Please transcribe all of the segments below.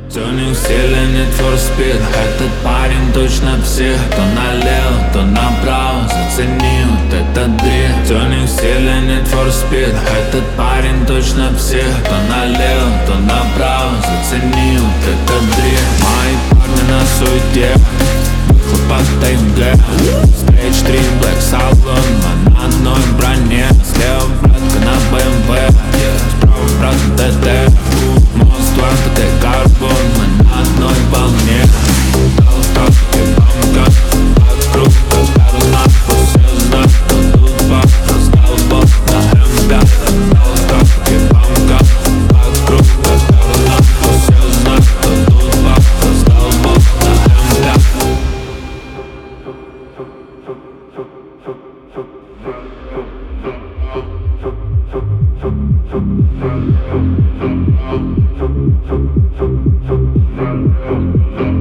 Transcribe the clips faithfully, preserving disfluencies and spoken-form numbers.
Тюнинг стиля Need for Speed. Этот парень точно псих. То налево, то направо, зацени вот этот дрифт. Тюнинг стиля Need for Speed. Этот парень точно псих. То налево, то направо, зацени вот этот дрифт. Мои парни на суете, выхлоп от ТНГ. Stage три, Black Salon, мы на одной броне. Слева братка на бэ эм вэ, справа брат на тэ тэ. Мост в ТТ Карбон, мы на одной волне. Дал ставки бамка, вокруг Карла. Все знают, кто тут баб, раздал бог на эм пять. Дал ставки бамка, вокруг Карла. Все знают, кто тут баб, раздал бог на эм пять.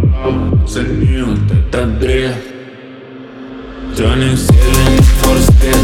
Цени вот этот дрифт. Тюнинг стиля Need for Speed.